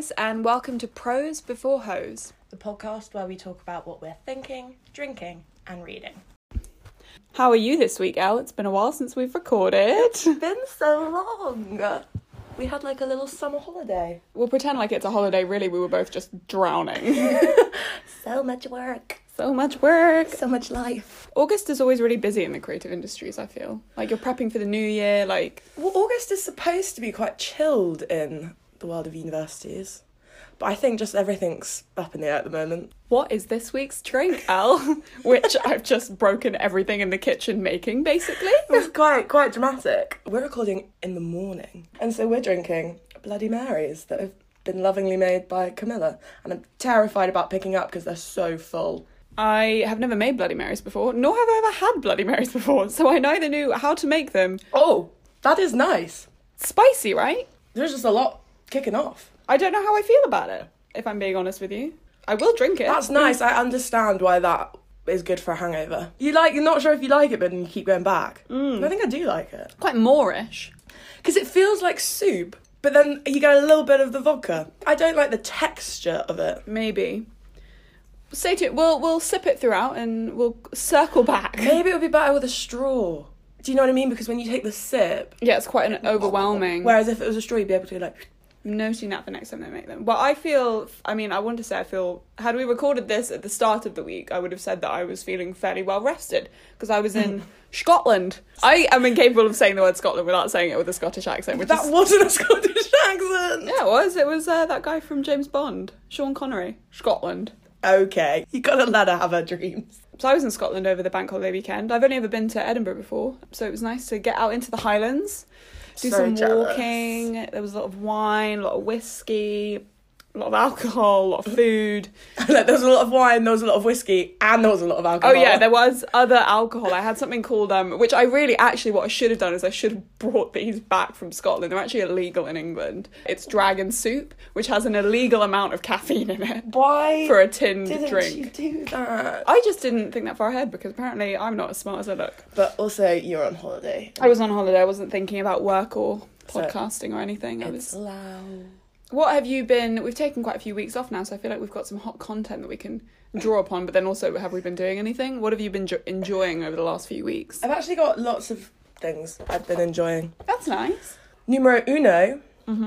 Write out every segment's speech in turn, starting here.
Alice, and welcome to Pros Before Hose, the podcast where we talk about what we're thinking, drinking, and reading. How are you this week, Elle? It's been a while since we've recorded. It's been so long. We had like a little summer holiday. We'll pretend like it's a holiday. Really, we were both just drowning. So much work. So much work. So much life. August is always really busy in the creative industries, I feel. Like, you're prepping for the new year, like... Well, August is supposed to be quite chilled in the world of universities. But I think just everything's up in the air at the moment. What is this week's drink, Elle? Which I've just broken everything in the kitchen making, basically. It's quite dramatic. We're recording in the morning. And so we're drinking Bloody Marys that have been lovingly made by Camilla. And I'm terrified about picking up because they're so full. I have never made Bloody Marys before, nor have I ever had Bloody Marys before, so I neither knew how to make them. Oh, that is nice. Spicy, right? There's just a lot kicking off. I don't know how I feel about it, if I'm being honest with you. I will drink it. That's nice. I understand why that is good for a hangover. You're not sure if you like it, but then you keep going back. I think I do like it. Quite Moorish. Because it feels like soup, but then you get a little bit of the vodka. I don't like the texture of it. Maybe. Stay tuned. We'll sip it throughout and we'll circle back. Maybe it would be better with a straw. Do you know what I mean? Because when you take the sip... Yeah, it's quite an overwhelming... Whereas if it was a straw, you'd be able to like... Noting that for next time they make them. Well, I feel... Had we recorded this at the start of the week, I would have said that I was feeling fairly well rested. Because I was in Scotland. I am incapable of saying the word Scotland without saying it with a Scottish accent. That wasn't a Scottish accent! Yeah, it was. It was that guy from James Bond. Sean Connery. Scotland. Okay, you gotta let her have her dreams. So I was in Scotland over the bank holiday weekend. I've only ever been to Edinburgh before, so it was nice to get out into the Highlands, do some walking. There was a lot of wine, a lot of whiskey, a lot of alcohol, a lot of food. There was a lot of wine, there was a lot of whiskey, and there was a lot of alcohol. Oh yeah, there was other alcohol. I had something called, which I really, actually, what I should have done is I should have brought these back from Scotland. They're actually illegal in England. It's dragon soup, which has an illegal amount of caffeine in it. Why? For a tinned drink. You do that? I just didn't think that far ahead because apparently I'm not as smart as I look. But also, you're on holiday. I was on holiday. I wasn't thinking about work or podcasting or anything. It's loud. What have you been... We've taken quite a few weeks off now, so I feel like we've got some hot content that we can draw upon, but then also, have we been doing anything? What have you been enjoying over the last few weeks? I've actually got lots of things I've been enjoying. That's nice. Numero uno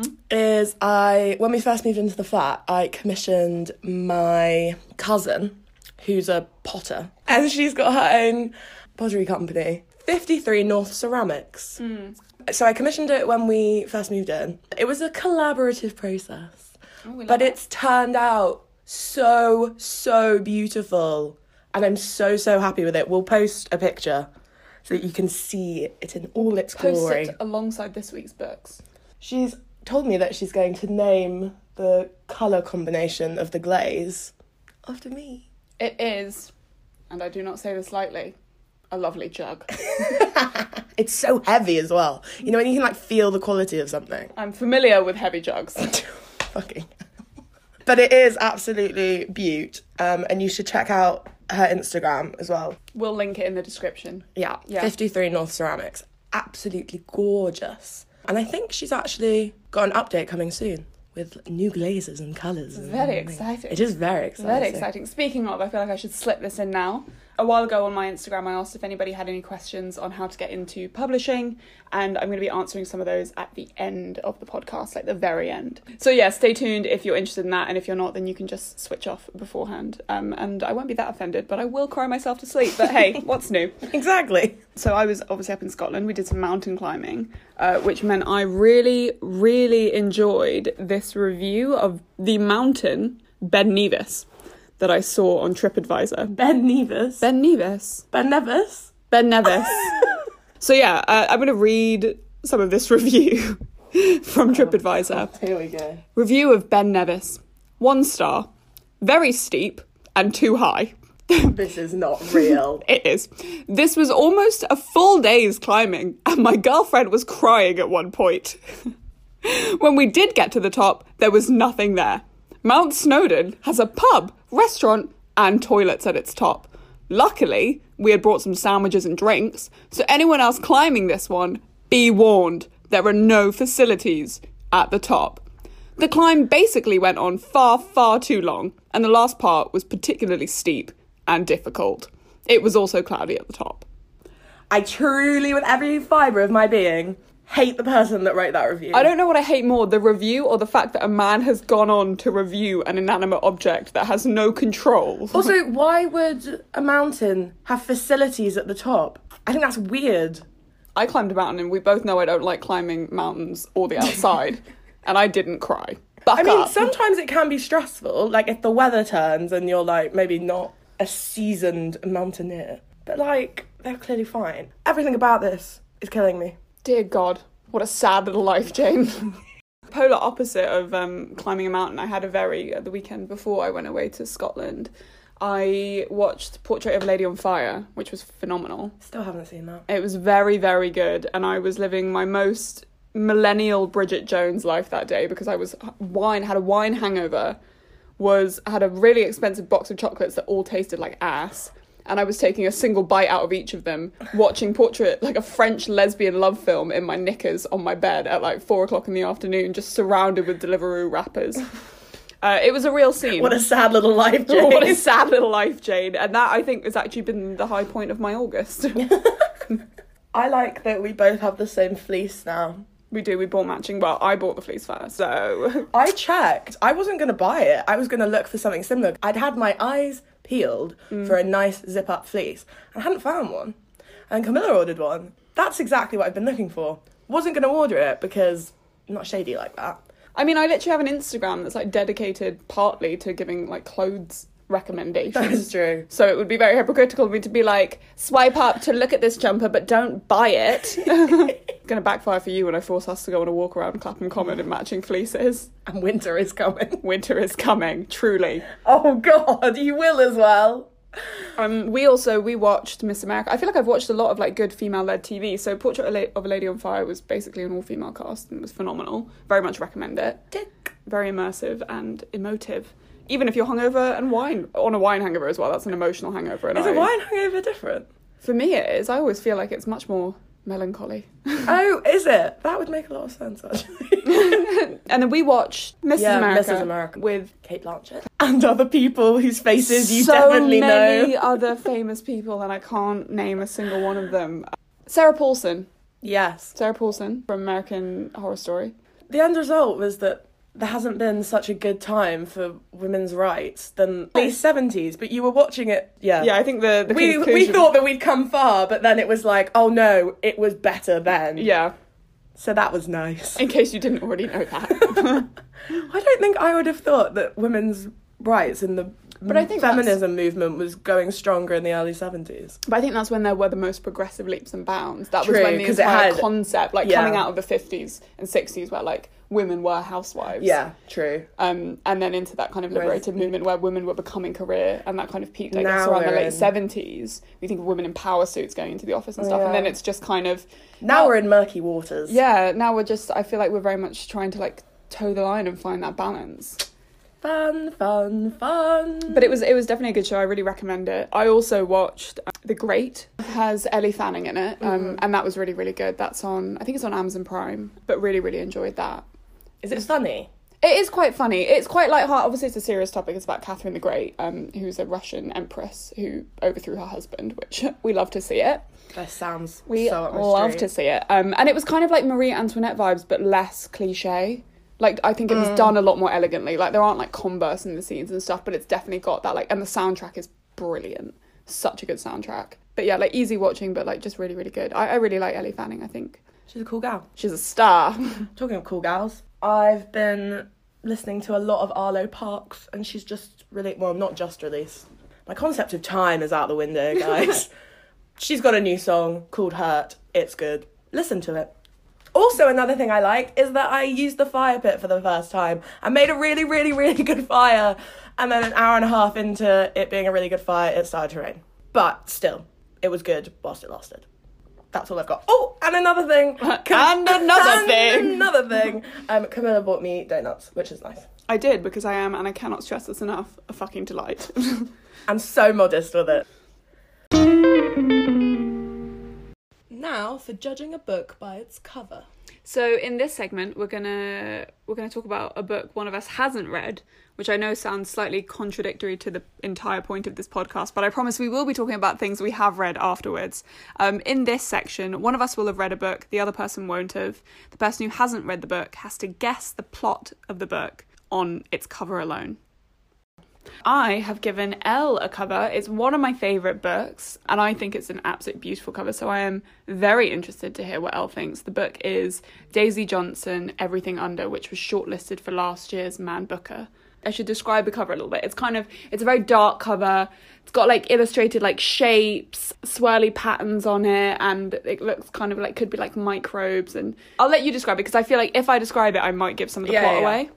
is when we first moved into the flat, I commissioned my cousin, who's a potter, and she's got her own pottery company, 53 North Ceramics. So I commissioned it when we first moved in. It was a collaborative process, but it's turned out so beautiful. And I'm so happy with it. We'll post a picture so that you can see it in all its glory. Post it alongside this week's books. She's told me that she's going to name the colour combination of the glaze after me. It is, and I do not say this lightly, a lovely jug. It's so heavy as well. You know, when you can feel the quality of something. I'm familiar with heavy jugs. Fucking. But it is absolutely beaut. And you should check out her Instagram as well. We'll link it in the description. Yeah. 53 North Ceramics. Absolutely gorgeous. And I think she's actually got an update coming soon with new glazes and colours. Very exciting. It is very exciting. Very exciting. Speaking of, I feel like I should slip this in now. A while ago on my Instagram, I asked if anybody had any questions on how to get into publishing, and I'm going to be answering some of those at the end of the podcast, like the very end. So yeah, stay tuned if you're interested in that, and if you're not, then you can just switch off beforehand. And I won't be that offended, but I will cry myself to sleep. But hey, what's new? Exactly. So I was obviously up in Scotland. We did some mountain climbing, which meant I really enjoyed this review of the mountain Ben Nevis that I saw on TripAdvisor. Ben Nevis. Ben Nevis. Ben Nevis. Ben Nevis. So yeah, I'm going to read some of this review from TripAdvisor. Here we go. Review of Ben Nevis. 1 star. Very steep and too high. This is not real. It is. This was almost a full day's climbing, and my girlfriend was crying at one point. When we did get to the top, there was nothing there. Mount Snowdon has a pub, restaurant, and toilets at its top. Luckily, we had brought some sandwiches and drinks, so anyone else climbing this one, be warned, there are no facilities at the top. The climb basically went on far, far too long, and the last part was particularly steep and difficult. It was also cloudy at the top. I truly, with every fibre of my being, hate the person that wrote that review. I don't know what I hate more, the review or the fact that a man has gone on to review an inanimate object that has no control. Also, why would a mountain have facilities at the top? I think that's weird. I climbed a mountain, and we both know I don't like climbing mountains or the outside, and I didn't cry. Buck I mean, up. sometimes it can be stressful, like if the weather turns and you're like maybe not a seasoned mountaineer. But like, they're clearly fine. Everything about this is killing me. Dear God, what a sad little life, Jane. Polar opposite of climbing a mountain, I had the weekend before I went away to Scotland, I watched Portrait of a Lady on Fire, which was phenomenal. Still haven't seen that. It was very, very good, and I was living my most millennial Bridget Jones life that day because I had a wine hangover, had a really expensive box of chocolates that all tasted like ass, and I was taking a single bite out of each of them, watching like a French lesbian love film in my knickers on my bed at like 4:00 in the afternoon, just surrounded with Deliveroo wrappers. It was a real scene. What a sad little life, Jane. What a sad little life, Jane. And that, I think, has actually been the high point of my August. I like that we both have the same fleece now. We do, we bought matching. Well, I bought the fleece first, so... I checked. I wasn't going to buy it. I was going to look for something similar. I'd had my eyes peeled for a nice zip-up fleece. I hadn't found one. And Camilla ordered one. That's exactly what I've been looking for. Wasn't going to order it because I'm not shady like that. I mean, I literally have an Instagram that's, like, dedicated partly to giving, like, clothes recommendations. That is true. So it would be very hypocritical of me to be like, swipe up to look at this jumper, but don't buy it. It's going to backfire for you when I force us to go on a walk around Clapham Common in matching fleeces. And winter is coming. Winter is coming, truly. Oh, God, you will as well. We watched Miss America. I feel like I've watched a lot of like good female-led TV. So Portrait of a Lady on Fire was basically an all-female cast and it was phenomenal. Very much recommend it. Dick. Very immersive and emotive. Even if you're hungover and on a wine hangover as well, that's an emotional hangover. Is a wine hangover different? For me it is. I always feel like it's much more melancholy. Oh, is it? That would make a lot of sense, actually. And then we watched Mrs. America with Cate Blanchett and other people whose faces you definitely know. So many other famous people, and I can't name a single one of them. Sarah Paulson. Yes. Sarah Paulson from American Horror Story. The end result was that there hasn't been such a good time for women's rights than the 70s, but you were watching it, yeah. Yeah, I think the we thought that we'd come far, but then it was like, oh no, it was better then. Yeah. So that was nice. In case you didn't already know that. I don't think I would have thought that women's rights in the feminism movement was going stronger in the early 70s. But I think that's when there were the most progressive leaps and bounds. That True, was when the entire had, concept, coming out of the 50s and 60s, where like women were housewives. Yeah, true. And then into that kind of liberated movement where women were becoming career, and that kind of peaked, I guess, around the late 70s. We think of women in power suits going into the office and stuff, and then it's just kind of... Now we're in murky waters. Yeah, now I feel like we're very much trying to like toe the line and find that balance. Fun. But it was definitely a good show. I really recommend it. I also watched The Great. It has Ellie Fanning in it, and that was really, really good. That's I think it's on Amazon Prime, but really, really enjoyed that. Is it funny? It is quite funny. It's quite lighthearted. Obviously, it's a serious topic. It's about Catherine the Great, who's a Russian empress who overthrew her husband, which we love to see it. That sounds we so up my love street. to see it. And it was kind of like Marie Antoinette vibes, but less cliche. Like, I think it was done a lot more elegantly. Like, there aren't, like, Converse in the scenes and stuff, but it's definitely got that, like... And the soundtrack is brilliant. Such a good soundtrack. But, yeah, like, easy watching, but, like, just really, really good. I really like Ellie Fanning, I think. She's a cool gal. She's a star. Talking of cool gals, I've been listening to a lot of Arlo Parks, and she's just not just released. My concept of time is out the window, guys. She's got a new song called Hurt. It's good. Listen to it. Also, another thing I like is that I used the fire pit for the first time. I made a really, really, really good fire. And then an hour and a half into it being a really good fire, it started to rain. But still, it was good whilst it lasted. That's all I've got. Oh, and another thing. Another thing. Camilla bought me donuts, which is nice. I did, because I am, and I cannot stress this enough, a fucking delight. I'm so modest with it. Now for judging a book by its cover. So in this segment, we're gonna talk about a book one of us hasn't read, which I know sounds slightly contradictory to the entire point of this podcast, but I promise we will be talking about things we have read afterwards. In this section, one of us will have read a book, the other person won't have. The person who hasn't read the book has to guess the plot of the book on its cover alone. I have given Elle a cover. It's one of my favourite books, and I think it's an absolutely beautiful cover, so I am very interested to hear what Elle thinks. The book is Daisy Johnson, Everything Under, which was shortlisted for last year's Man Booker. I should describe the cover a little bit. It's a very dark cover. It's got like illustrated like shapes, swirly patterns on it, and it looks kind of like could be like microbes. And I'll let you describe it, because I feel like if I describe it, I might give some of the plot away.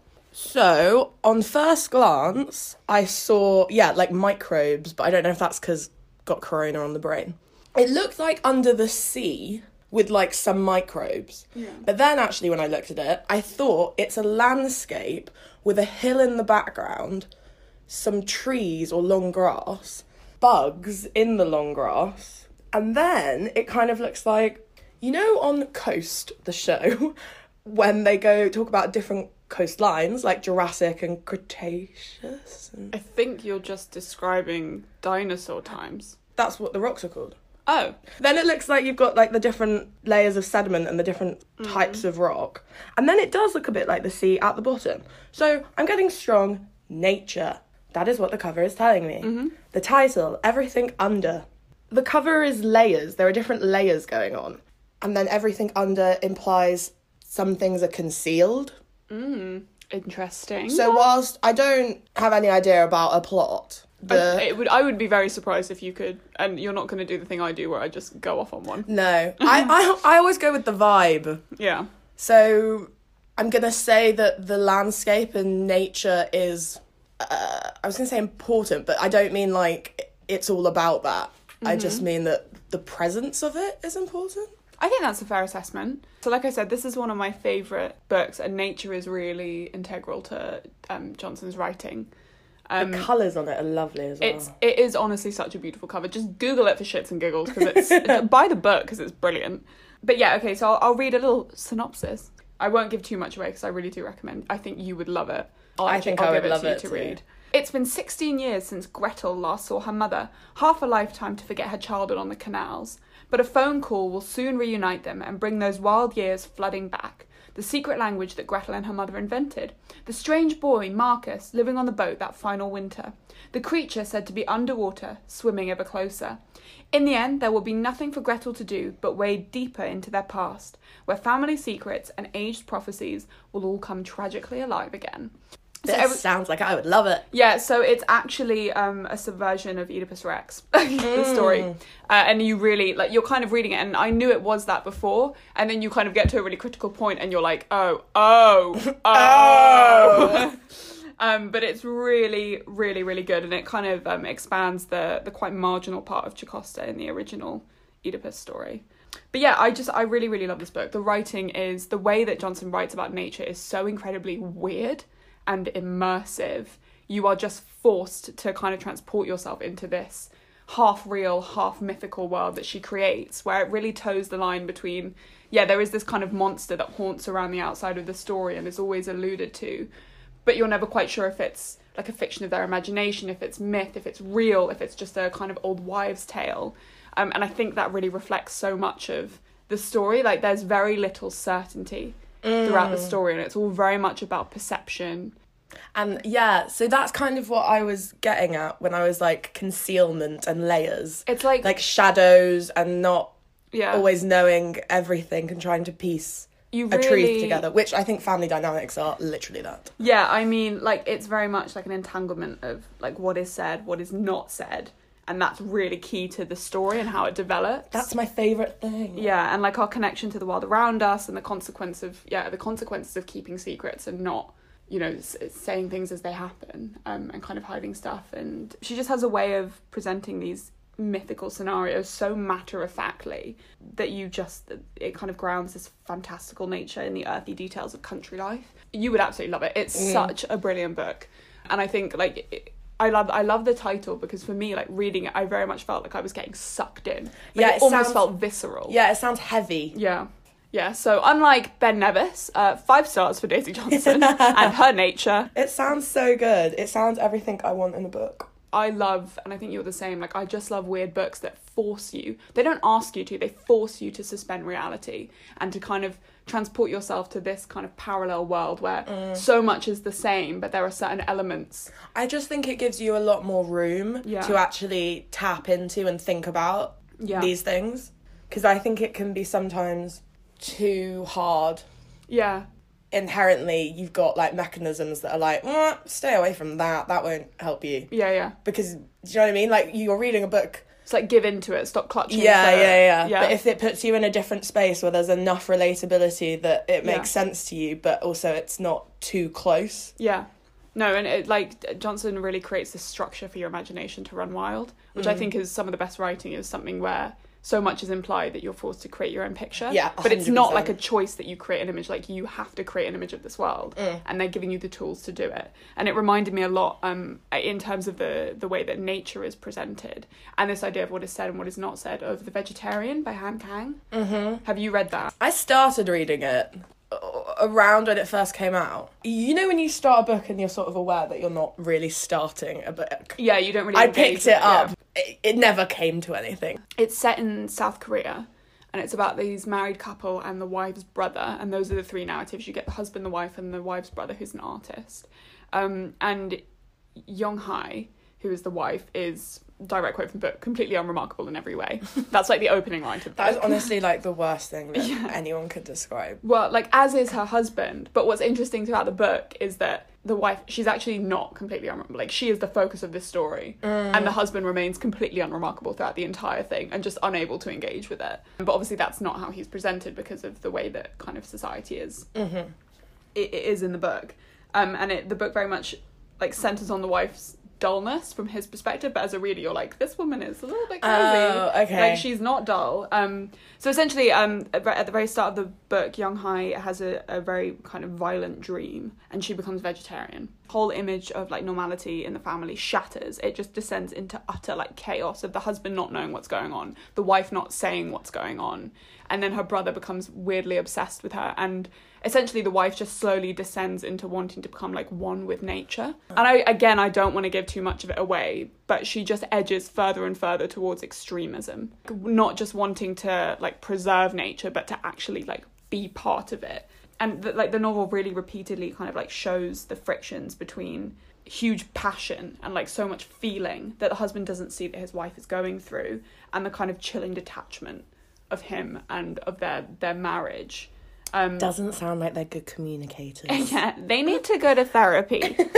So, on first glance, I saw, like microbes, but I don't know if that's because got corona on the brain. It looked like under the sea with like some microbes. Yeah. But then actually when I looked at it, I thought it's a landscape with a hill in the background, some trees or long grass, bugs in the long grass, and then it kind of looks like, you know, on Coast, the show, when they go talk about different coastlines like Jurassic and Cretaceous. I think you're just describing dinosaur times. That's what the rocks are called. Oh. Then it looks like you've got like the different layers of sediment and the different types of rock. And then it does look a bit like the sea at the bottom. So I'm getting strong nature. That is what the cover is telling me. Mm-hmm. The title, Everything Under. The cover is layers. There are different layers going on. And then everything under implies some things are concealed. Interesting. So whilst I don't have any idea about a plot, I would be very surprised if you could, and you're not going to do the thing I do where I just go off on one. No, I always go with the vibe. Yeah. So I'm going to say that the landscape and nature is, I was going to say important, but I don't mean like it's all about that. Mm-hmm. I just mean that the presence of it is important. I think that's a fair assessment. So like I said, this is one of my favourite books, and nature is really integral to Johnson's writing. The colours on it are lovely as well. It is honestly such a beautiful cover. Just Google it for shits and giggles, because it's buy the book because it's brilliant. But yeah, okay, so I'll read a little synopsis. I won't give too much away because I really do recommend. I think you would love it. I think I would love it to read. It's been 16 years since Gretel last saw her mother, half a lifetime to forget her childhood on the canals. But a phone call will soon reunite them and bring those wild years flooding back. The secret language that Gretel and her mother invented. The strange boy, Marcus, living on the boat that final winter. The creature said to be underwater, swimming ever closer. In the end, there will be nothing for Gretel to do but wade deeper into their past, where family secrets and aged prophecies will all come tragically alive again. This sounds like I would love it. Yeah, so it's actually a subversion of Oedipus Rex, the story. And you really, like, you're kind of reading it, and I knew it was that before, and then you kind of get to a really critical point, and you're like, oh. But it's really, really, really good, and it kind of expands the quite marginal part of Jocasta in the original Oedipus story. But yeah, I really, really love this book. The writing is, the way that Johnson writes about nature is so incredibly weird and immersive. You are just forced to kind of transport yourself into this half real, half mythical world that she creates, where it really toes the line between, there is this kind of monster that haunts around the outside of the story and is always alluded to, but you're never quite sure if it's like a fiction of their imagination, if it's myth, if it's real, if it's just a kind of old wives' tale. And I think that really reflects so much of the story. Like, there's very little certainty throughout the story, and it's all very much about perception. And so that's kind of what I was getting at when I was like concealment and layers. It's like shadows and not always knowing everything and trying to piece a truth together, which I think family dynamics are literally that. Yeah, I mean, like, it's very much like an entanglement of like what is said, what is not said. And that's really key to the story and how it develops. That's my favourite thing. Yeah, and like our connection to the world around us and the consequences of keeping secrets and not, saying things as they happen, and kind of hiding stuff. And she just has a way of presenting these mythical scenarios so matter-of-factly that it kind of grounds this fantastical nature in the earthy details of country life. You would absolutely love it. It's such a brilliant book. And I think, like, I love the title, because for me, like, reading it, I very much felt like I was getting sucked in. Like, it almost felt visceral. Yeah, it sounds heavy. Yeah. Yeah, so unlike Ben Nevis, 5 stars for Daisy Johnson and her nature. It sounds so good. It sounds everything I want in a book. I love, and I think you're the same, like, I just love weird books that force you. They don't ask you to, they force you to suspend reality and to kind of transport yourself to this kind of parallel world where so much is the same, but there are certain elements. I just think it gives you a lot more room to actually tap into and think about these things. Because I think it can be sometimes too hard. Yeah. Inherently, you've got, like, mechanisms that are like, stay away from that, that won't help you. Yeah. Because, do you know what I mean? Like, you're reading a book. It's like, give into it, stop clutching. Yeah. But if it puts you in a different space where there's enough relatability that it makes sense to you, but also it's not too close. Yeah. No, and it, like, Johnson really creates this structure for your imagination to run wild, which I think is some of the best writing, is something where so much is implied that you're forced to create your own picture. Yeah, 100%. But it's not like a choice that you create an image. Like, you have to create an image of this world, and they're giving you the tools to do it. And it reminded me a lot in terms of the way that nature is presented and this idea of what is said and what is not said, of The Vegetarian by Han Kang. Mm-hmm. Have you read that? I started reading it around when it first came out. You know when you start a book and you're sort of aware that you're not really starting a book? Yeah, you don't really I engage picked it up. Yeah. It never came to anything. It's set in South Korea, and it's about these married couple and the wife's brother, and those are the 3 narratives. You get the husband, the wife, and the wife's brother, who's an artist. And Young Hae, who is the wife, is, direct quote from the book, completely unremarkable in every way. That's like the opening line to the book. That is honestly like the worst thing that anyone could describe. Well, like, as is her husband. But what's interesting about the book is that the wife, she's actually not completely unremarkable. Like, she is the focus of this story. And the husband remains completely unremarkable throughout the entire thing and just unable to engage with it. But obviously that's not how he's presented because of the way that kind of society is. Mm-hmm. It is in the book. And the book very much, like, centres on the wife's dullness from his perspective, but as a reader you're like, this woman is a little bit crazy. Oh, okay. Like, she's not dull. So essentially, at the very start of the book, Young Hae has a very kind of violent dream, and she becomes vegetarian. Whole image of, like, normality in the family shatters. It just descends into utter, like, chaos of the husband not knowing what's going on, the wife not saying what's going on, and then her brother becomes weirdly obsessed with her, and essentially the wife just slowly descends into wanting to become, like, one with nature. And I don't want to give too much of it away, but she just edges further and further towards extremism. Not just wanting to, like, preserve nature, but to actually, like, be part of it. And, the novel really repeatedly kind of, like, shows the frictions between huge passion and, like, so much feeling that the husband doesn't see that his wife is going through, and the kind of chilling detachment of him and of their marriage. Doesn't sound like they're good communicators. Yeah, they need to go to therapy.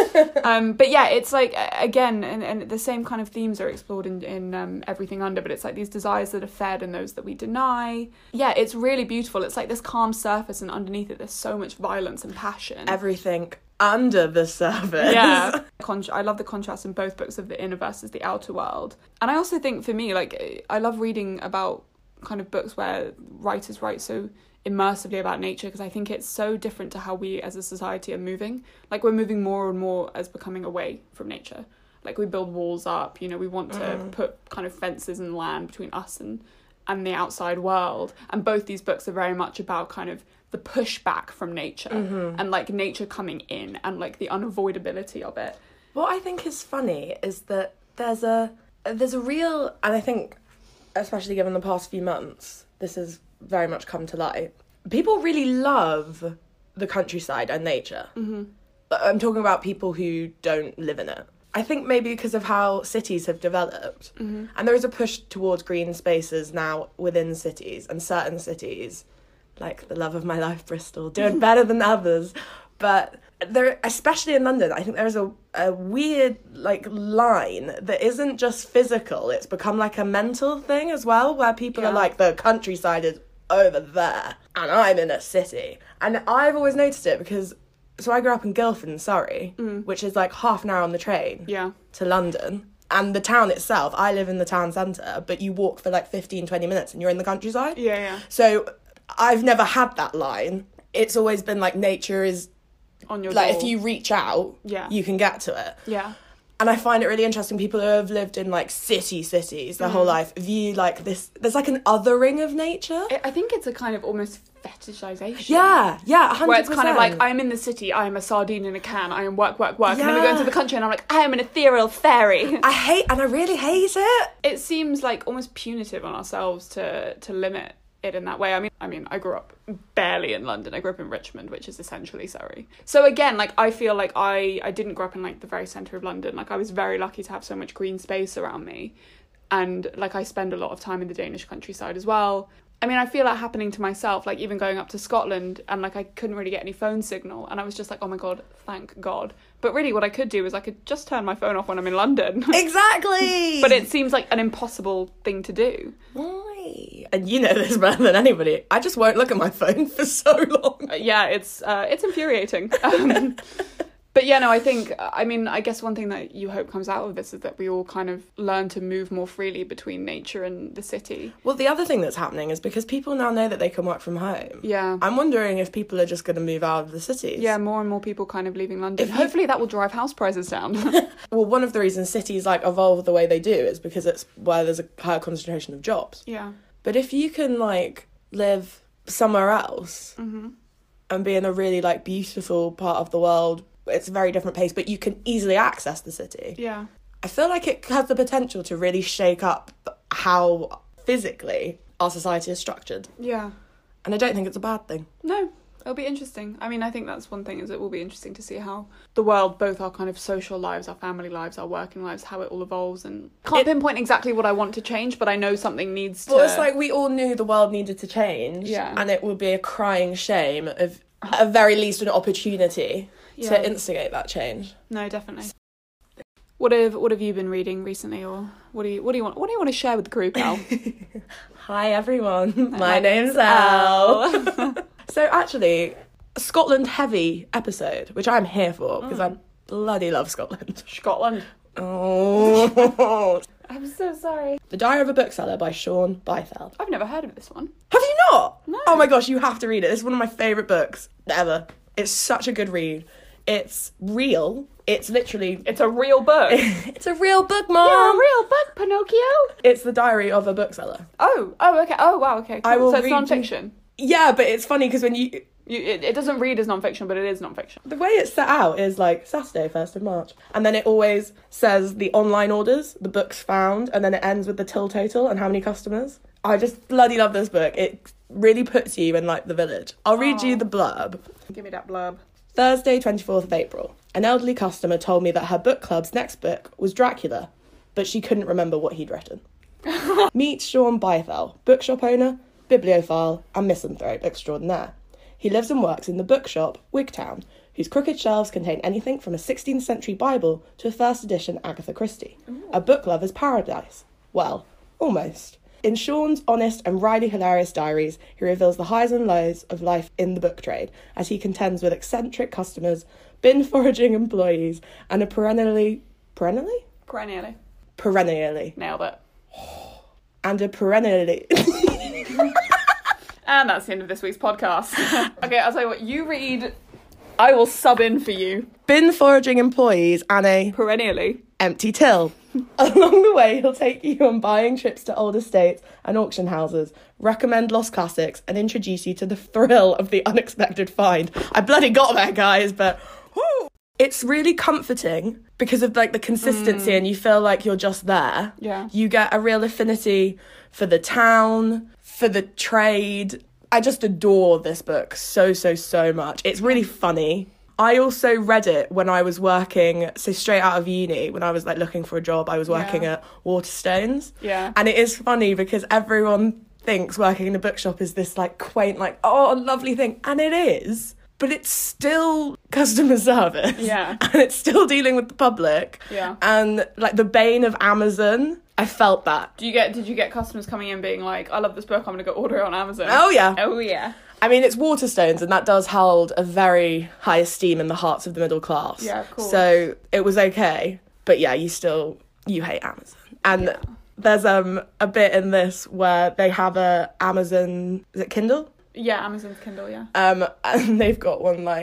But yeah, it's like, again, and the same kind of themes are explored in Everything Under, but it's like these desires that are fed and those that we deny. Yeah, it's really beautiful. It's like this calm surface, and underneath it there's so much violence and passion. Everything under the surface. Yeah. I love the contrast in both books of the inner versus the outer world. And I also think, for me, like, I love reading about kind of books where writers write so immersively about nature, because I think it's so different to how we as a society are moving. Like, we're moving more and more as becoming away from nature. Like, we build walls up, you know, we want to put kind of fences and land between us and the outside world. And both these books are very much about kind of the pushback from nature and, like, nature coming in and, like, the unavoidability of it. What I think is funny is that there's a real, and I think, especially given the past few months, this has very much come to light. People really love the countryside and nature. Mm-hmm. I'm talking about people who don't live in it. I think maybe because of how cities have developed. Mm-hmm. And there is a push towards green spaces now within cities, and certain cities, like the love of my life, Bristol, doing better than others. But there, especially in London, I think there's a weird, like, line that isn't just physical. It's become like a mental thing as well, where people are like, the countryside is over there and I'm in a city. And I've always noticed it because, so I grew up in Guildford in Surrey, which is like half an hour on the train to London. And the town itself, I live in the town centre, but you walk for like 15-20 minutes and you're in the countryside. So I've never had that line. It's always been like, nature is on your, like, door. If you reach out, you can get to it. And I find it really interesting, people who have lived in like cities their whole life view like this, there's like an othering of nature. I think it's a kind of almost fetishization. Yeah, 100%. Where it's kind of like, I'm in the city, I am a sardine in a can, I am work. And then we go into the country and I'm like, I am an ethereal fairy. I really hate it. It seems like almost punitive on ourselves to limit it in that way. I mean, I grew up barely in London. I grew up in Richmond, which is essentially Surrey. So again, like, I feel like I didn't grow up in like the very centre of London. Like, I was very lucky to have so much green space around me. And like, I spend a lot of time in the Danish countryside as well. I mean, I feel that happening to myself, like even going up to Scotland and like I couldn't really get any phone signal and I was just like, oh my God, thank God. But really what I could do is I could just turn my phone off when I'm in London. Exactly. But it seems like an impossible thing to do. Why? And you know this better than anybody. I just won't look at my phone for so long. Yeah, it's infuriating. But yeah, no, I guess one thing that you hope comes out of this is that we all kind of learn to move more freely between nature and the city. Well, the other thing that's happening is because people now know that they can work from home. Yeah. I'm wondering if people are just going to move out of the cities. Yeah, more and more people kind of leaving London. Hopefully that will drive house prices down. Well, one of the reasons cities like evolve the way they do is because it's where there's a higher concentration of jobs. Yeah. But if you can like live somewhere else and be in a really like beautiful part of the world, it's a very different pace, but you can easily access the city. Yeah. I feel like it has the potential to really shake up how physically our society is structured. Yeah. And I don't think it's a bad thing. No, it'll be interesting. I mean, I think that's one thing, is it will be interesting to see how the world, both our kind of social lives, our family lives, our working lives, how it all evolves. And can't pinpoint exactly what I want to change, but I know something needs to... Well, it's like we all knew the world needed to change. Yeah. And it would be a crying shame of, at very least, an opportunity to instigate that change. No, definitely. What have you been reading recently, or what do you want to share with the group, Al? Hi everyone, my name's Al. So actually, a Scotland heavy episode, which I'm here for because I bloody love Scotland. Scotland. Oh. I'm so sorry. The Diary of a Bookseller by Sean Bythell. I've never heard of this one. Have you not? No. Oh my gosh, you have to read it. It's one of my favourite books ever. It's such a good read. It's real. It's literally... It's a real book. It's a real book, Mom. You're a real book, Pinocchio. It's the Diary of a Bookseller. Oh, okay. Oh, wow, okay. Cool. So it's non-fiction. Yeah, but it's funny because when it doesn't read as non-fiction, but it is non-fiction. The way it's set out is like Saturday, 1st of March. And then it always says the online orders, the books found, and then it ends with the till total and how many customers. I just bloody love this book. It really puts you in like the village. I'll read you the blurb. Give me that blurb. Thursday, 24th of April. An elderly customer told me that her book club's next book was Dracula, but she couldn't remember what he'd written. Meet Sean Bythell, bookshop owner, bibliophile, and misanthrope extraordinaire. He lives and works in the bookshop, Wigtown, whose crooked shelves contain anything from a 16th century Bible to a first edition Agatha Christie. Ooh. A book lover's paradise. Well, almost. In Sean's honest and wryly hilarious diaries, he reveals the highs and lows of life in the book trade as he contends with eccentric customers, bin foraging employees, and a perennially... Nailed it. And a perennially... And that's the end of this week's podcast. Okay, I'll tell you what, you read, I will sub in for you. Bin foraging employees and a... Perennially. Empty till. Along the way, he'll take you on buying trips to old estates and auction houses, recommend lost classics, and introduce you to the thrill of the unexpected find. I bloody got there, guys, but... Whoo! It's really comforting because of like the consistency and you feel like you're just there. Yeah. You get a real affinity for the town, for the trade. I just adore this book so much. It's really funny. I also read it when I was working, so straight out of uni, when I was like looking for a job, I was working at Waterstones. Yeah. And it is funny because everyone thinks working in a bookshop is this like quaint, like, oh, lovely thing. And it is. But it's still customer service. Yeah. And it's still dealing with the public. Yeah. And like the bane of Amazon, I felt that. Did you get customers coming in being like, I love this book, I'm going to go order it on Amazon? Oh, yeah. Oh, yeah. I mean, it's Waterstones, and that does hold a very high esteem in the hearts of the middle class. Yeah, of course. So it was okay. But yeah, you hate Amazon. And there's a bit in this where they have a Amazon, is it Kindle? Yeah, Amazon's Kindle, yeah. And they've got one like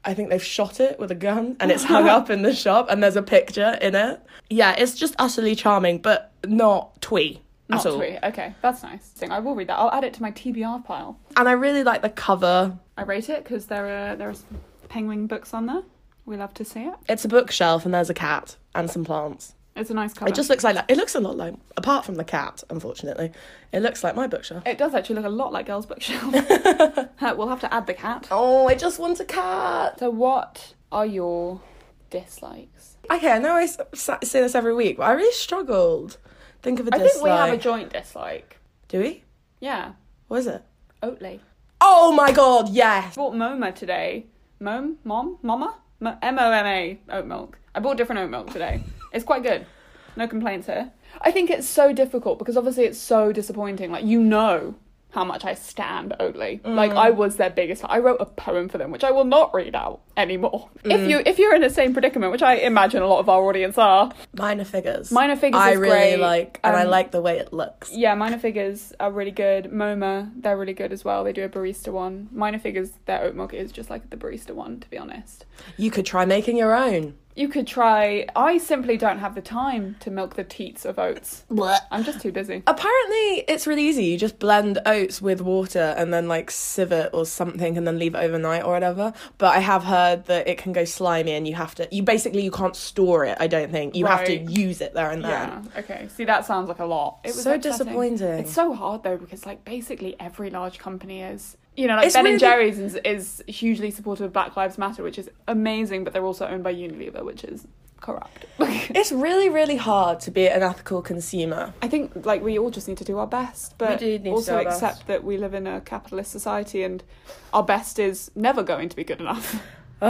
I think they've shot it with a gun and it's hung up in the shop and there's a picture in it. Yeah, it's just utterly charming, but not twee Not at all. twee. Okay, that's nice. I will read that. I'll add it to my TBR pile. And I really like the cover. I rate it because there are some Penguin books on there. We love to see it. It's a bookshelf and there's a cat and some plants. It's a nice cover. It just looks like it looks a lot like, apart from the cat, unfortunately, it looks like my bookshelf. It does actually look a lot like Girls' Bookshelf. We'll have to add the cat. Oh, I just want a cat. So what are your dislikes? Okay, I know I say this every week, but I really struggled. Think of a dislike. I think we have a joint dislike. Do we? Yeah. What is it? Oatly. Oh my god, yes! I bought Moma today. Moma? M-O-M-A oat milk. I bought different oat milk today. It's quite good. No complaints here. I think it's so difficult because obviously it's so disappointing. Like, you know how much I stand Oatly. Like, I was their biggest fan. I wrote a poem for them, which I will not read out anymore. If you're in the same predicament, which I imagine a lot of our audience are. Minor Figures. Minor Figures I is really great. like, and I like the way it looks. Yeah, Minor Figures are really good. Moma, they're really good as well. They do a barista one. Minor Figures, their oat milk is just like the barista one, to be honest. You could try making your own. You could try. I simply don't have the time to milk the teats of oats. Blech. I'm just too busy. Apparently, it's really easy. You just blend oats with water and then, like, sieve it or something and then leave it overnight or whatever. But I have heard that it can go slimy and you can't store it, I don't think. You have to use it there and then. Yeah, okay. See, that sounds like a lot. It was so upsetting. disappointing. It's so hard, though, because, like, basically every large company is... You know, like It's Ben really- & Jerry's is hugely supportive of Black Lives Matter, which is amazing, but they're also owned by Unilever, which is corrupt. It's really, really hard to be an ethical consumer. I think, like, we all just need to do our best, but We do need to also do our accept best. that we live in a capitalist society and our best is never going to be good enough.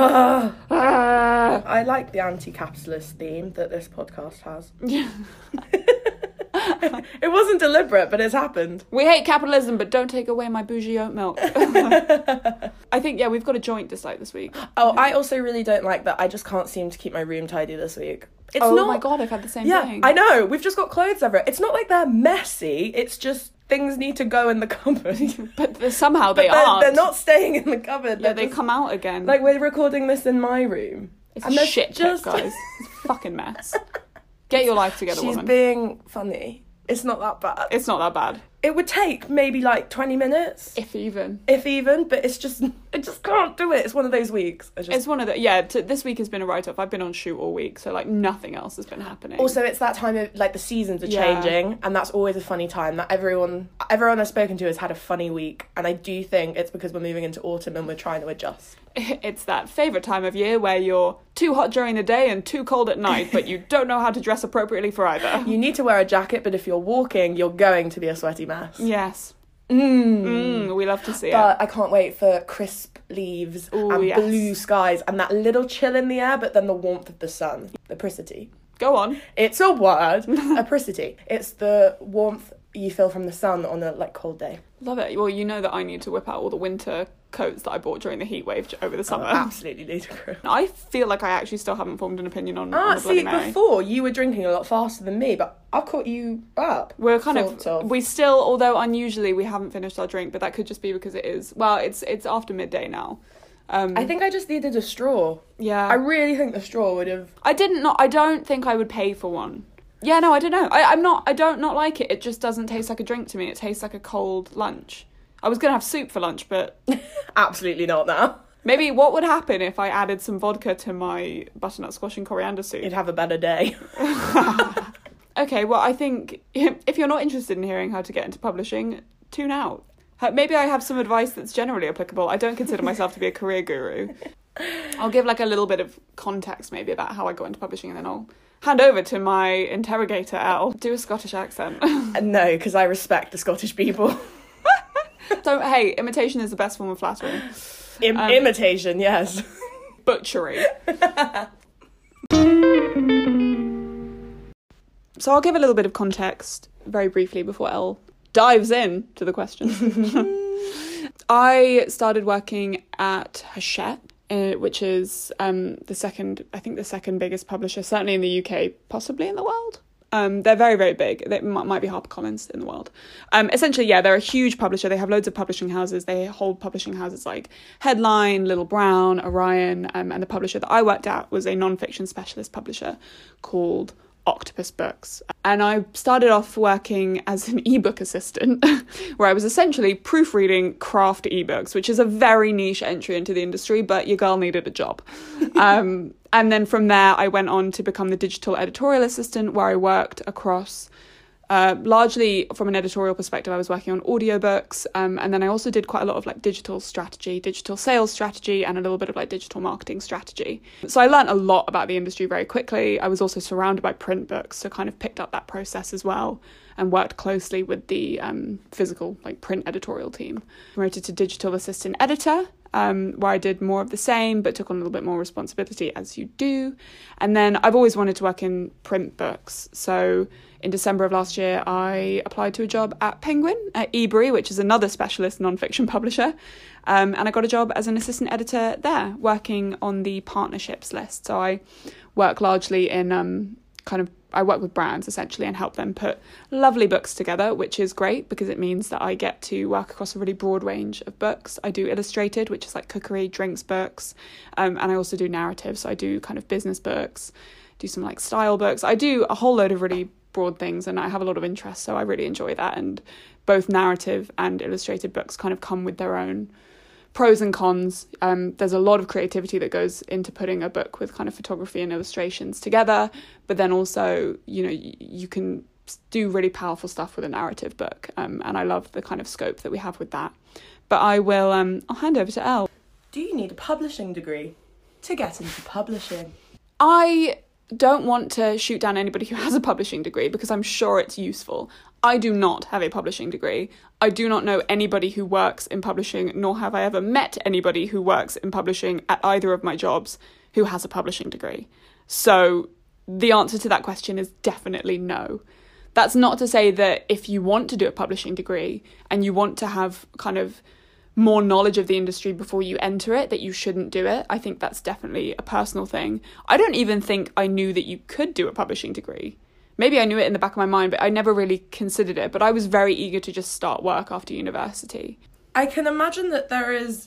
I like the anti-capitalist theme that this podcast has. It wasn't deliberate, but it's happened. We hate capitalism, but don't take away my bougie oat milk. I think, yeah, we've got a joint dislike this week. Oh, I also really don't like that I just can't seem to keep my room tidy this week. It's Oh not... my god, I've had the same Yeah, thing. I know. We've just got clothes everywhere. It's not like they're messy. It's just things need to go in the cupboard. But somehow they But they're, aren't. they're not staying in the cupboard. Yeah, They're they just- come out again. Like, we're recording this in my room. It's and a there's shit just- tip, guys. It's a fucking mess. Get your life together, She's woman. being funny. It's not that bad. It's not that bad. It would take maybe like 20 minutes. If even. If even, but it's just, I just can't do it. It's one of those weeks. It's one of the... Yeah, this week has been a write-off. I've been on shoot all week, so, like, nothing else has been happening. Also, it's that time of, like, the seasons are Yeah. changing, and that's always a funny time that everyone I've spoken to has had a funny week, and I do think it's because we're moving into autumn and we're trying to adjust. It's that favourite time of year where you're too hot during the day and too cold at night, but you don't know how to dress appropriately for either. You need to wear a jacket, but if you're walking, you're going to be a sweaty mess. Yes. Mm. We love to see it. But I can't wait for crisp leaves Ooh, and yes. blue skies and that little chill in the air, but then the warmth of the sun. Apricity. Go on. It's a word. Apricity. It's the warmth you feel from the sun on a, like, cold day. Love it. Well, you know that I need to whip out all the winter coats that I bought during the heat wave over the summer. Absolutely ludicrous. I feel like I actually still haven't formed an opinion on the Bloody See, Mary. before you were drinking a lot faster than me, but I've caught you up. We're kind sort of, we still, although unusually we haven't finished our drink, but that could just be because it is, well, it's after midday now. I think I just needed a straw. Yeah. I really think the straw would have... I don't think I would pay for one. Yeah, no, I don't know. I don't not like it. It just doesn't taste like a drink to me. It tastes like a cold lunch. I was going to have soup for lunch, but... Absolutely not now. Maybe what would happen if I added some vodka to my butternut squash and coriander soup? You'd have a better day. Okay, well, I think if you're not interested in hearing how to get into publishing, tune out. Maybe I have some advice that's generally applicable. I don't consider myself to be a career guru. I'll give like a little bit of context maybe about how I got into publishing, and then I'll hand over to my interrogator, Elle. Do a Scottish accent. No, because I respect the Scottish people. Hey, imitation is the best form of flattery. Imitation, yes. Butchery. So I'll give a little bit of context very briefly before Elle dives in to the question. I started working at Hachette, which is the second biggest publisher, certainly in the UK, possibly in the world. They're very, very big. They might be HarperCollins in the world. Essentially, yeah, they're a huge publisher. They have loads of publishing houses. They hold publishing houses like Headline, Little Brown, Orion, and the publisher that I worked at was a non-fiction specialist publisher called Octopus Books. And I started off working as an ebook assistant, where I was essentially proofreading craft ebooks, which is a very niche entry into the industry, but your girl needed a job. And then from there, I went on to become the digital editorial assistant, where I worked across, largely from an editorial perspective, I was working on audiobooks. And then I also did quite a lot of like digital strategy, digital sales strategy, and a little bit of like digital marketing strategy. So I learned a lot about the industry very quickly. I was also surrounded by print books, so kind of picked up that process as well, and worked closely with the physical like print editorial team. Promoted to digital assistant editor, where I did more of the same, but took on a little bit more responsibility, as you do. And then I've always wanted to work in print books. So in December of last year, I applied to a job at Penguin, at Ebury, which is another specialist non-fiction publisher. And I got a job as an assistant editor there, working on the partnerships list. So I work largely in I work with brands essentially and help them put lovely books together, which is great because it means that I get to work across a really broad range of books. I do illustrated, which is like cookery, drinks books, and I also do narrative. So I do kind of business books, do some like style books. I do a whole load of really broad things, and I have a lot of interest, so I really enjoy that. And both narrative and illustrated books kind of come with their own pros and cons. There's a lot of creativity that goes into putting a book with kind of photography and illustrations together, but then also, you know, you can do really powerful stuff with a narrative book, and I love the kind of scope that we have with that. But I will I'll hand over to Elle. Do you need a publishing degree to get into publishing? I don't want to shoot down anybody who has a publishing degree because I'm sure it's useful. I do not have a publishing degree. I do not know anybody who works in publishing, nor have I ever met anybody who works in publishing at either of my jobs who has a publishing degree. So the answer to that question is definitely no. That's not to say that if you want to do a publishing degree and you want to have kind of more knowledge of the industry before you enter it, that you shouldn't do it. I think that's definitely a personal thing. I don't even think I knew that you could do a publishing degree. Maybe I knew it in the back of my mind, but I never really considered it. But I was very eager to just start work after university. I can imagine that there is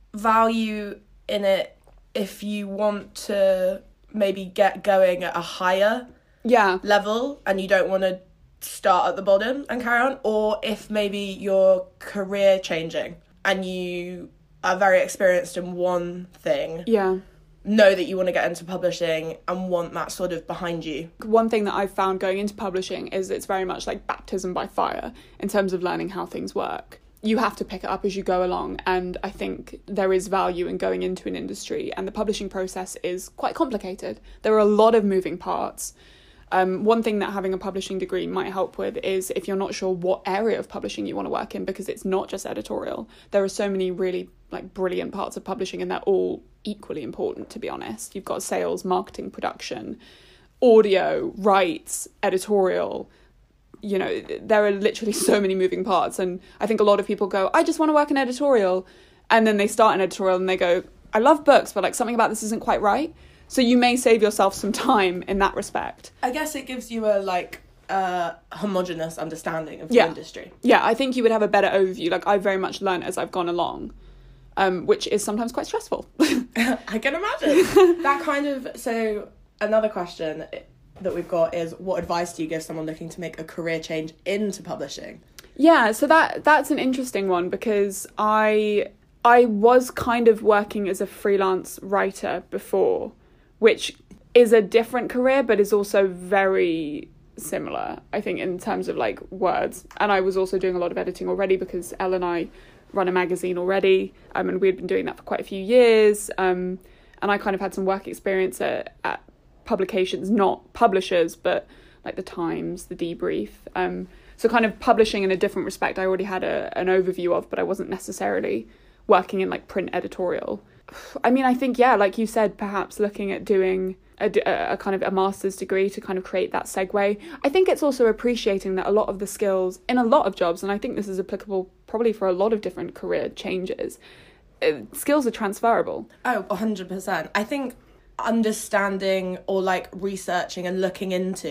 value in it if you want to maybe get going at a higher level and you don't want to start at the bottom and carry on, or if maybe you're career changing and you are very experienced in one thing. Yeah. Know that you want to get into publishing and want that sort of behind you. One thing that I've found going into publishing is it's very much like baptism by fire in terms of learning how things work. You have to pick it up as you go along, and I think there is value in going into an industry, and the publishing process is quite complicated. There are a lot of moving parts. One thing that having a publishing degree might help with is if you're not sure what area of publishing you want to work in, because it's not just editorial. There are so many really like brilliant parts of publishing, and they're all equally important, to be honest. You've got sales, marketing, production, audio, rights, editorial. You know, there are literally so many moving parts, and I think a lot of people go, I just want to work in editorial, and then they start an editorial and they go, I love books, but like something about this isn't quite right. So you may save yourself some time in that respect. I guess it gives you a homogenous understanding of the industry. Yeah, I think you would have a better overview. Like I've very much learned as I've gone along, which is sometimes quite stressful. I can imagine. So another question that we've got is, what advice do you give someone looking to make a career change into publishing? Yeah, so that's an interesting one, because I was kind of working as a freelance writer before, which is a different career, but is also very similar, I think, in terms of like words. And I was also doing a lot of editing already because Elle and I run a magazine already, and we'd been doing that for quite a few years. And I kind of had some work experience at publications, not publishers, but like the Times, the Debrief. So kind of publishing in a different respect I already had an overview of, but I wasn't necessarily working in like print editorial. I mean, I think, yeah, like you said, perhaps looking at doing a kind of a master's degree to kind of create that segue. I think it's also appreciating that a lot of the skills in a lot of jobs, and I think this is applicable probably for a lot of different career changes, skills are transferable. Oh, 100%. I think understanding or like researching and looking into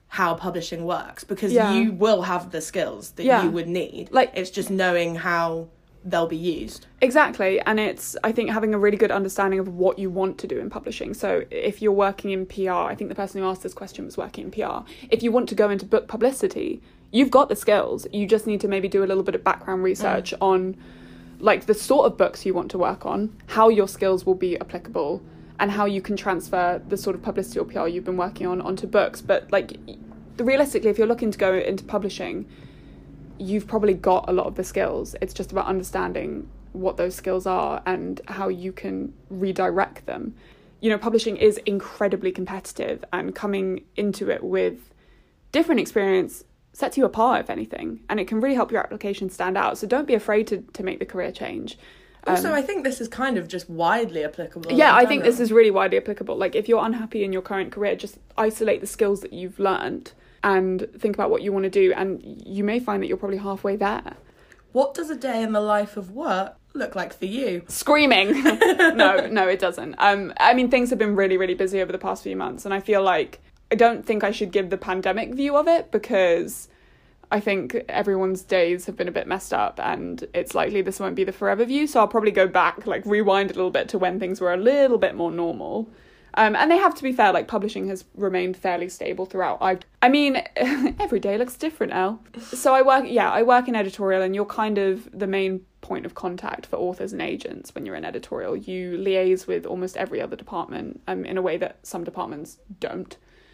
how publishing works, because Yeah. you will have the skills that Yeah. you would need. Like- it's just knowing how they'll be used. Exactly, and it's, I think, having a really good understanding of what you want to do in publishing. So if you're working in PR, I think the person who asked this question was working in PR. If you want to go into book publicity, you've got the skills. You just need to maybe do a little bit of background research on like the sort of books you want to work on, how your skills will be applicable, and how you can transfer the sort of publicity or PR you've been working on onto books. But like realistically, if you're looking to go into publishing, you've probably got a lot of the skills. It's just about understanding what those skills are and how you can redirect them. You know, publishing is incredibly competitive, and coming into it with different experience sets you apart, if anything, and it can really help your application stand out. So don't be afraid to make the career change. Also, I think this is kind of just widely applicable. Yeah, in I think this general. is really widely applicable. Like, if you're unhappy in your current career, just isolate the skills that you've learned and think about what you want to do, and you may find that you're probably halfway there. What does a day in the life of work look like for you? Screaming. No, it doesn't. I mean, things have been really, really busy over the past few months, and I feel like I don't think I should give the pandemic view of it, because I think everyone's days have been a bit messed up, and it's likely this won't be the forever view. So I'll probably go back, like rewind a little bit to when things were a little bit more normal. And they have to be fair, like publishing has remained fairly stable throughout. I mean, every day looks different, Elle. So I work in editorial, and you're kind of the main point of contact for authors and agents when you're in editorial. You liaise with almost every other department in a way that some departments don't.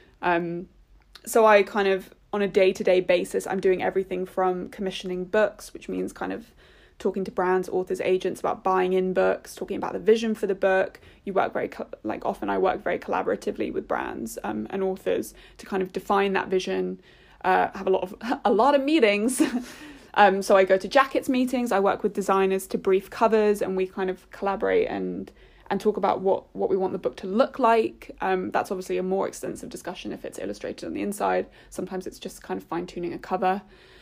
So I kind of, on a day-to-day basis, I'm doing everything from commissioning books, which means kind of talking to brands, authors, agents about buying in books, talking about the vision for the book. You work often I work very collaboratively with brands and authors to kind of define that vision, have a lot of meetings. So I go to jackets meetings, I work with designers to brief covers, and we kind of collaborate and talk about what we want the book to look like. That's obviously a more extensive discussion if it's illustrated on the inside. Sometimes it's just kind of fine-tuning a cover.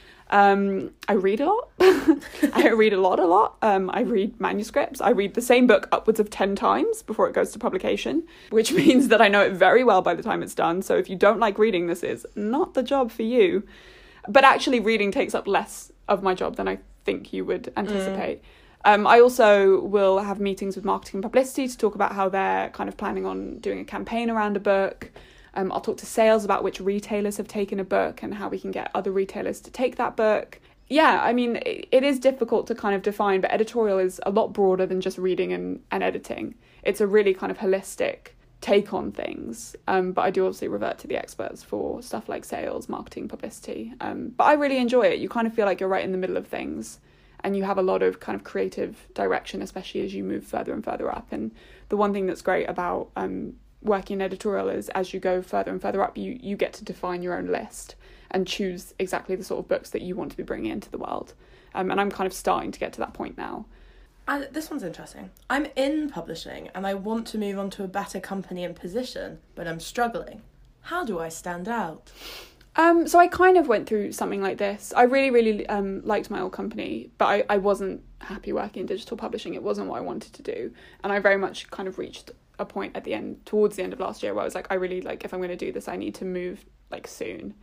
I read a lot. I read a lot. I read manuscripts. I read the same book upwards of 10 times before it goes to publication, which means that I know it very well by the time it's done. So if you don't like reading, this is not the job for you. But actually reading takes up less of my job than I think you would anticipate. I also will have meetings with marketing and publicity to talk about how they're kind of planning on doing a campaign around a book. I'll talk to sales about which retailers have taken a book and how we can get other retailers to take that book. Yeah, I mean, it is difficult to kind of define, but editorial is a lot broader than just reading and editing. It's a really kind of holistic take on things. But I do obviously revert to the experts for stuff like sales, marketing, publicity. But I really enjoy it. You kind of feel like you're right in the middle of things, and you have a lot of kind of creative direction, especially as you move further and further up. And the one thing that's great about working in editorial is as you go further and further up, you get to define your own list and choose exactly the sort of books that you want to be bringing into the world. And I'm kind of starting to get to that point now. This one's interesting. I'm in publishing and I want to move on to a better company and position, but I'm struggling. How do I stand out? So I kind of went through something like this. I really, really liked my old company, but I wasn't happy working in digital publishing. It wasn't what I wanted to do. And I very much kind of reached a point at the end, towards the end of last year, where I was like, I really, like, if I'm going to do this, I need to move, like, soon.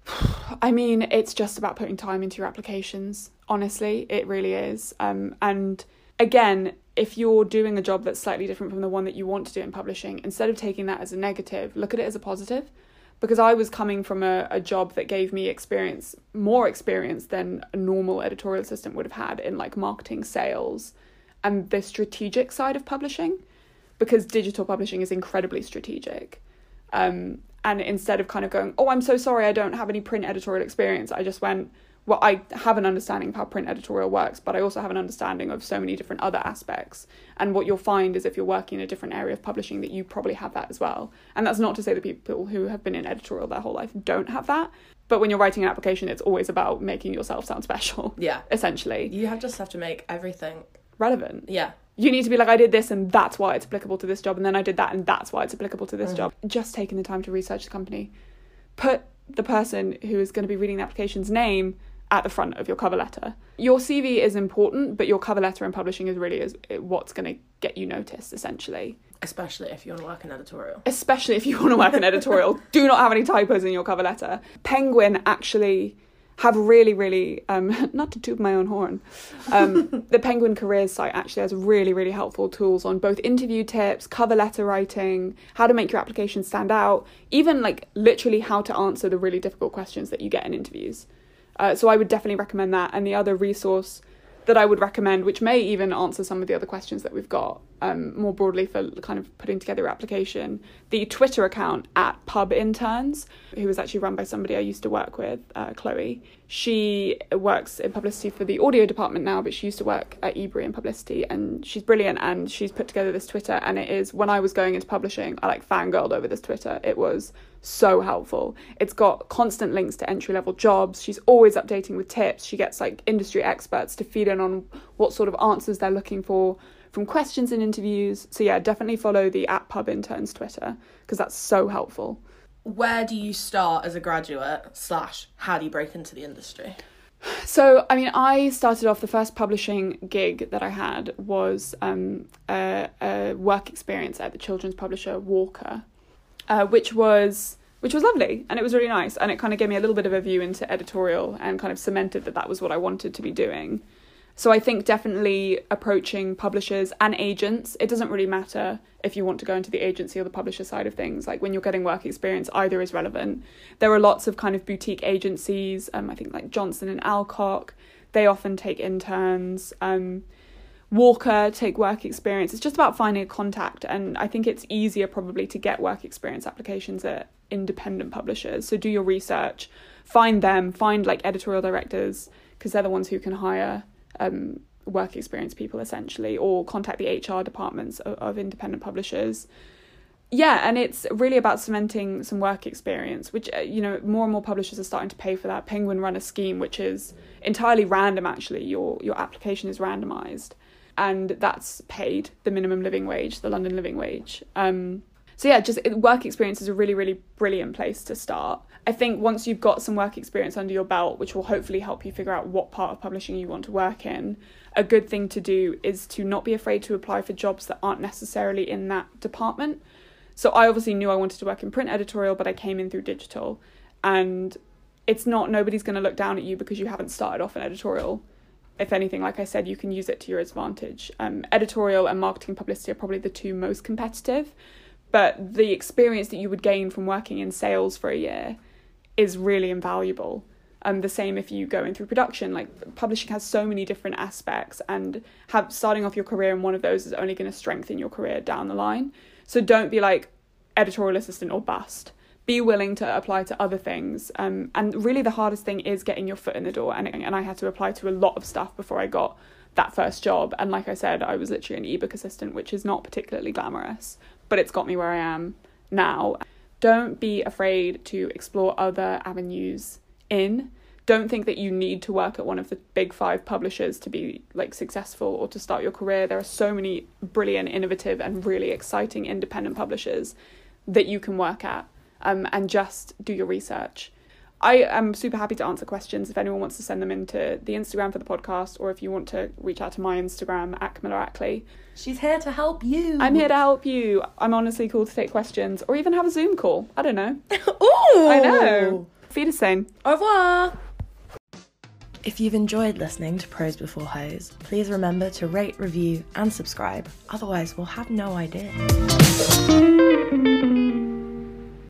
I mean, it's just about putting time into your applications. Honestly, it really is. And again, if you're doing a job that's slightly different from the one that you want to do in publishing, instead of taking that as a negative, look at it as a positive. Because I was coming from a job that gave me more experience than a normal editorial assistant would have had in like marketing, sales, and the strategic side of publishing, because digital publishing is incredibly strategic. And instead of kind of going, oh, I'm so sorry, I don't have any print editorial experience, I just went, well, I have an understanding of how print editorial works, but I also have an understanding of so many different other aspects. And what you'll find is if you're working in a different area of publishing, that you probably have that as well. And that's not to say that people who have been in editorial their whole life don't have that. But when you're writing an application, it's always about making yourself sound special. Yeah. Essentially. You just have to make everything relevant. Yeah. You need to be like, I did this and that's why it's applicable to this job. And then I did that and that's why it's applicable to this job. Just taking the time to research the company. Put the person who is going to be reading the application's name at the front of your cover letter. Your CV is important, but your cover letter in publishing is really what's going to get you noticed, essentially. Especially if you want to work in editorial. Especially if you want to work in editorial. Do not have any typos in your cover letter. Penguin actually have really, really, not to toot my own horn, the Penguin Careers site actually has really, really helpful tools on both interview tips, cover letter writing, how to make your application stand out, even like literally how to answer the really difficult questions that you get in interviews. So I would definitely recommend that. And the other resource that I would recommend, which may even answer some of the other questions that we've got more broadly for kind of putting together your application, the Twitter account @PubInterns, who was actually run by somebody I used to work with, Chloe. She works in publicity for the audio department now, but she used to work at Ebury in publicity, and she's brilliant, and she's put together this Twitter, and it is, when I was going into publishing, I like fangirled over this Twitter. It was so helpful. It's got constant links to entry-level jobs. She's always updating with tips. She gets like industry experts to feed in on what sort of answers they're looking for from questions in interviews. So yeah, definitely follow the @PubInterns Twitter, because that's so helpful. Where do you start as a graduate / how do you break into the industry? So, I mean, I started off, the first publishing gig that I had was a work experience at the children's publisher Walker, which was lovely, and it was really nice, and it kind of gave me a little bit of a view into editorial and kind of cemented that was what I wanted to be doing. So I think definitely approaching publishers and agents, it doesn't really matter if you want to go into the agency or the publisher side of things. Like when you're getting work experience, either is relevant. There are lots of kind of boutique agencies, I think like Johnson and Alcock, they often take interns. Walker take work experience. It's just about finding a contact, and I think it's easier probably to get work experience applications at independent publishers. So do your research, find them, find like editorial directors, because they're the ones who can hire work experience people essentially, or contact the HR departments of independent publishers. Yeah, and it's really about cementing some work experience, which, more and more publishers are starting to pay for that. Penguin run a scheme which is entirely random, actually. Your application is randomised, and that's paid the minimum living wage, the London living wage. So yeah, just work experience is a really, really brilliant place to start. I think once you've got some work experience under your belt, which will hopefully help you figure out what part of publishing you want to work in, a good thing to do is to not be afraid to apply for jobs that aren't necessarily in that department. So I obviously knew I wanted to work in print editorial, but I came in through digital. And nobody's going to look down at you because you haven't started off in editorial. If anything, like I said, you can use it to your advantage. Editorial and marketing publicity are probably the two most competitive, but the experience that you would gain from working in sales for a year is really invaluable. The same if you go in through production. Like, publishing has so many different aspects, and starting off your career in one of those is only going to strengthen your career down the line. So don't be like editorial assistant or bust. Be willing to apply to other things. And really the hardest thing is getting your foot in the door. And I had to apply to a lot of stuff before I got that first job. And like I said, I was literally an ebook assistant, which is not particularly glamorous, but it's got me where I am now. Don't be afraid to explore other avenues in. Don't think that you need to work at one of the big 5 publishers to be like successful or to start your career. There are so many brilliant, innovative and really exciting independent publishers that you can work at, and just do your research. I am super happy to answer questions if anyone wants to send them into the Instagram for the podcast, or if you want to reach out to my Instagram @CamillaAckley. She's here to help you. I'm here to help you. I'm honestly cool to take questions, or even have a Zoom call. I don't know. Ooh! I know. Feed us sane. Au revoir! If you've enjoyed listening to Pros Before Hoes, please remember to rate, review and subscribe. Otherwise, we'll have no idea.